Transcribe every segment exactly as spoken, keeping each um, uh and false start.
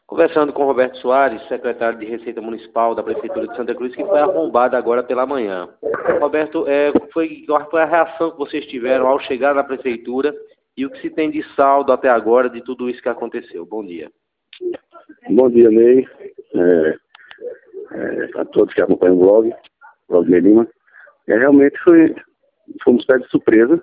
Conversando com Roberto Soares, secretário de Receita Municipal da Prefeitura de Santa Cruz, que foi arrombada agora pela manhã. Roberto, é, foi, qual foi a reação que vocês tiveram ao chegar na Prefeitura e o que se tem de saldo até agora de tudo isso que aconteceu? Bom dia. Bom dia, Ney. É, é, a todos que acompanham o blog, blog Ney Lima. É, realmente foi, fomos pegos de surpresa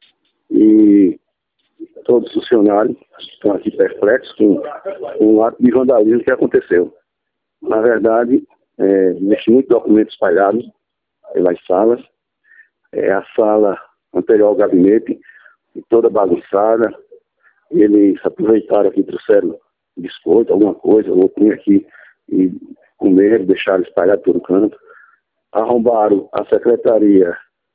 e todos os funcionários estão aqui perplexos com, com o ato de vandalismo que aconteceu. Na verdade, é, deixei muitos documentos espalhados pelas salas. É, a sala anterior ao gabinete, toda bagunçada. Eles aproveitaram aqui, trouxeram biscoito, alguma coisa, ou tinha aqui e comeram, deixaram espalhado todo canto. Arrombaram a secretaria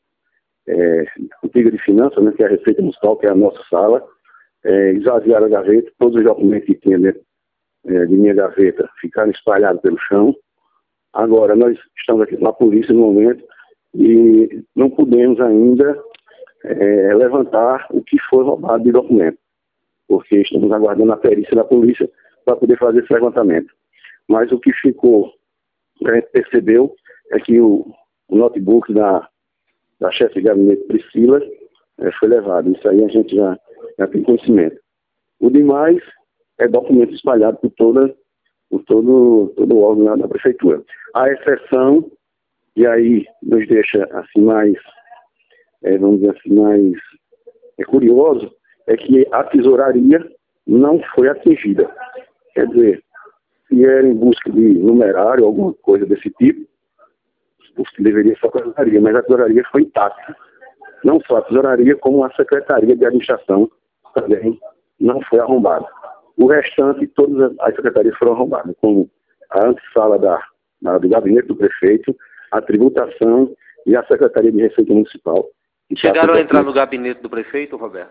é, antiga de finanças, né, que é a Receita Municipal, que é a nossa sala. É, esvaziaram a gaveta, todos os documentos que tinha dentro é, de minha gaveta ficaram espalhados pelo chão. Agora, nós estamos aqui com a polícia no momento e não podemos ainda é, levantar o que foi roubado de documento, porque estamos aguardando a perícia da polícia para poder fazer esse levantamento. Mas o que ficou, a gente percebeu, é que o, o notebook da, da chefe de gabinete Priscila é, foi levado. Isso aí a gente já, já tem conhecimento. O demais é documento espalhado por, toda, por todo, todo o órgão da prefeitura. A exceção, e aí nos deixa assim mais, é, vamos dizer assim, mais é, curioso, é que a tesouraria não foi atingida. Quer dizer, se era em busca de numerário, alguma coisa desse tipo, deveria ser a tesouraria, mas a tesouraria foi intacta. Não só a tesouraria, como a secretaria de administração também não foi arrombada. O restante, todas as secretarias foram arrombadas, como a antessala da, da, do gabinete do prefeito, a tributação e a secretaria de Receita Municipal. Chegaram a entrar no gabinete do prefeito, Roberto?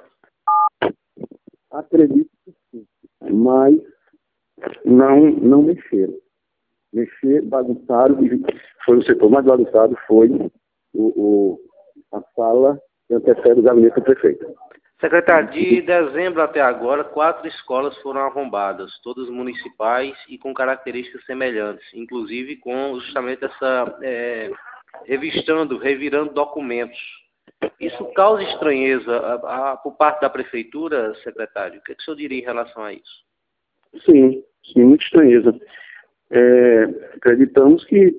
Acredito que sim, mas não, não mexeram. Mexer, bagunçaram, e foi o setor mais bagunçado, foi o, o, a sala que antecede o gabinete do prefeito. Secretário, de dezembro até agora, quatro escolas foram arrombadas, todas municipais e com características semelhantes, inclusive com justamente essa, é, revistando, revirando documentos. Isso causa estranheza a, a, por parte da prefeitura, secretário? O que, é que o senhor diria em relação a isso? Sim, sim, muita estranheza. É, acreditamos que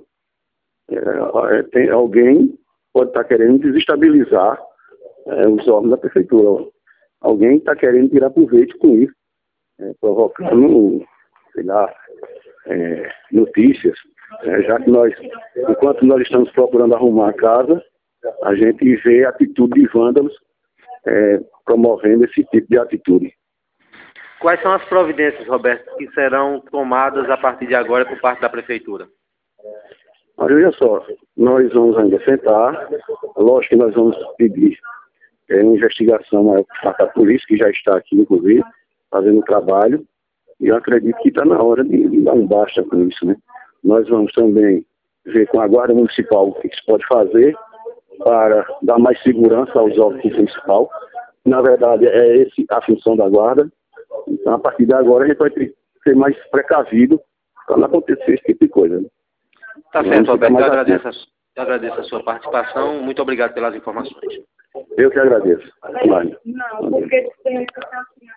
é, tem, alguém pode estar querendo desestabilizar é, os órgãos da prefeitura. Alguém está querendo tirar proveito com isso, é, provocando, sei lá, é, notícias. É, já que nós, enquanto nós estamos procurando arrumar a casa, a gente vê a atitude de vândalos é, promovendo esse tipo de atitude. Quais são as providências, Roberto, que serão tomadas a partir de agora por parte da prefeitura? Mas olha só, nós vamos ainda sentar, lógico que nós vamos pedir é, uma investigação maior por parte da polícia, que já está aqui, inclusive, fazendo o trabalho, e eu acredito que está na hora de, de dar um basta com isso, né? Nós vamos também ver com a Guarda Municipal o que se pode fazer para dar mais segurança aos órgãos municipais. Na verdade, é esse a função da Guarda. Então, a partir de agora, a gente vai ter que ser mais precavido para não acontecer esse tipo de coisa. Né? Tá certo, Roberto. Eu agradeço, a, eu agradeço a sua participação. Muito obrigado pelas informações. Eu que agradeço. Não, porque tem